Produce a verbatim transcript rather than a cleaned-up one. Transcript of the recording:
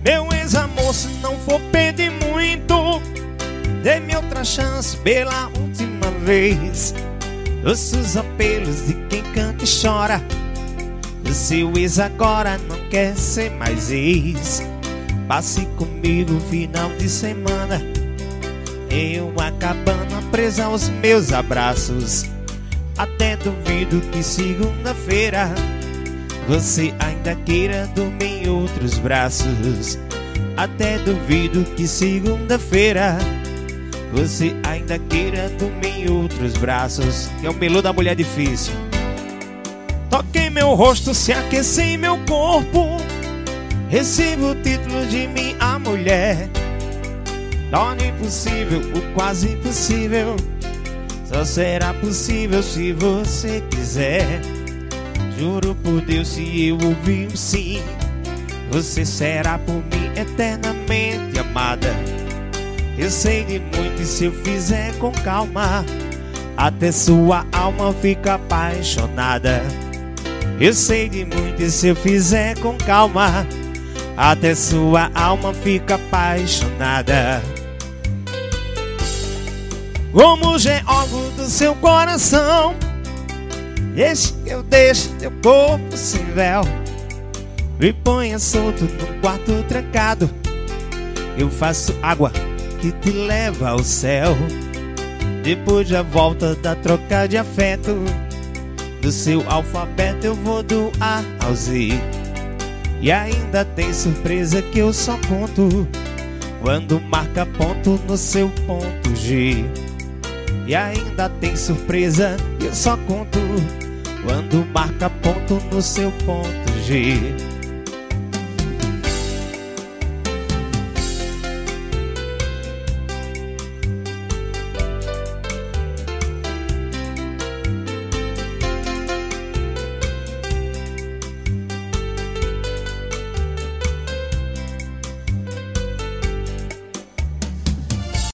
Meu ex-amor, se não for pedir muito, dê-me outra chance pela última vez. Ouça os apelos de quem canta e chora. O seu ex agora não quer ser mais ex. Passe comigo final de semana em uma cabana presa aos meus abraços. Até duvido que segunda-feira você ainda queira dormir em outros braços. Até duvido que segunda-feira você ainda queira dormir em outros braços. Que é o melô da mulher difícil. Toquei meu rosto, se aqueci meu corpo. Recebo o título de minha mulher. Torne impossível o quase impossível. Só será possível se você quiser. Juro por Deus, se eu ouvir um sim, você será por mim eternamente amada. Eu sei de muito e se eu fizer com calma, até sua alma fica apaixonada. Eu sei de muito e se eu fizer com calma, até sua alma fica apaixonada. Como geólogo do seu coração, deixe que eu deixe teu corpo sem véu. Me ponha solto num quarto trancado. Eu faço água que te leva ao céu. Depois da volta da troca de afeto, do seu alfabeto eu vou do A ao Z. E ainda tem surpresa que eu só conto quando marca ponto no seu ponto G. E ainda tem surpresa que eu só conto quando marca ponto no seu ponto G.